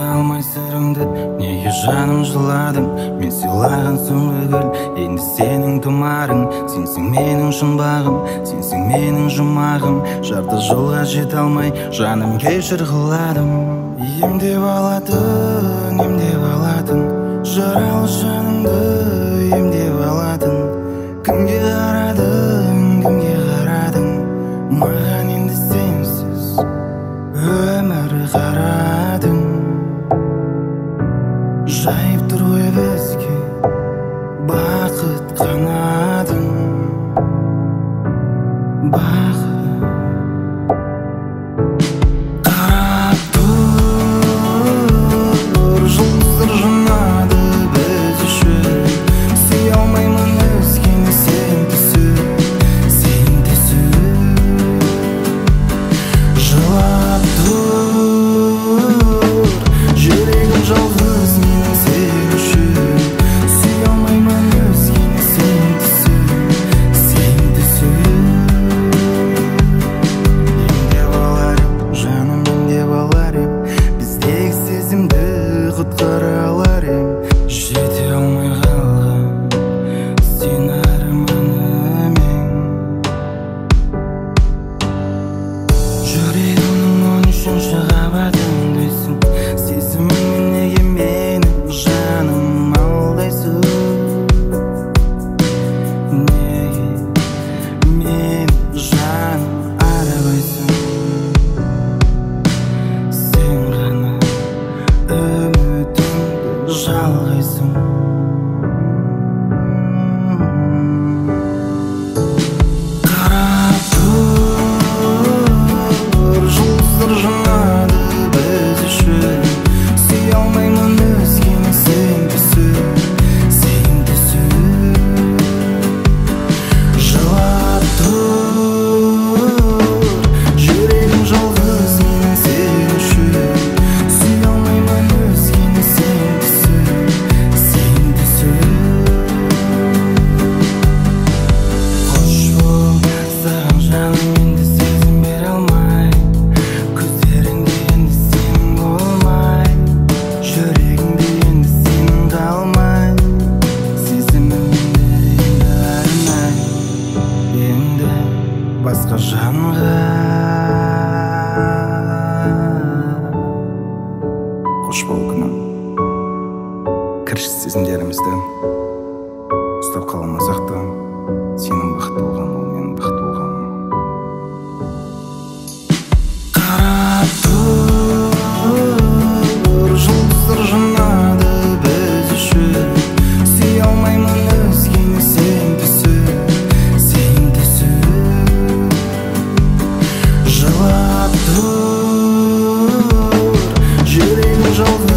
алмай сырыңды, неге жаным жыладың? Мен сыйлаған соңғы гүл, енді сенің тұмарың. Сенсің менің жұмбағым, сенсің менің жұмағым. Жарты жолға жете алмай, жаным кешір қыладым. Емдеп алатын, жаралы жанымды емдеп алатын. Кімге қарадың, маған енді сенсіз өмір қарадың. Жайып тұр ғой бізге бақыт қанадың, бақыт. Қарап тұр, жұлдыздар жанады біз үшін. Сүйе алмаймын өзгені сен түсіп. Жылап тұр, жүрегім жалғыз менің сен үшін. Сүйе алмаймын өзгені сен түсіп. Емдеп алар ем, жаным емдеп алар ем. Біздегі сезімді құтқара алар ем. Жете алмай қалған сен арманымен. Жүрегімнің 13-ші қабатындайсың. Сезіміңмен неге менің жаным алдайсың? Неге менің жаным арабайсың? Сен ғана үмітімді жалғайсың. Қарап тұр, жұлдыздар жанады біз үшін. Сүйе алмаймын өзгені сен түсіп. Жылап тұр, жүрегім жалғыз менің сен үшін. Сүйе алмаймын өзгені сен түсіп. Қош бол саған жаным, енді сезім бере алмай. Көздеріңде енді сенің болмай, жүрегімде енді сенің қалмай. Сезімімді енді арнай, енді басқа жанға. Қош бол күнім, кіршіксіз сезімдерімізді ұстап қала алмасақ та, сенің бақытты болған, ол менің бақытты болғаным. Қарап тұр, жұлдыздар жанады біз үшін. Сүйе алмаймын өзгені сен түсіп. Жылап тұр, жүрегім жалғыз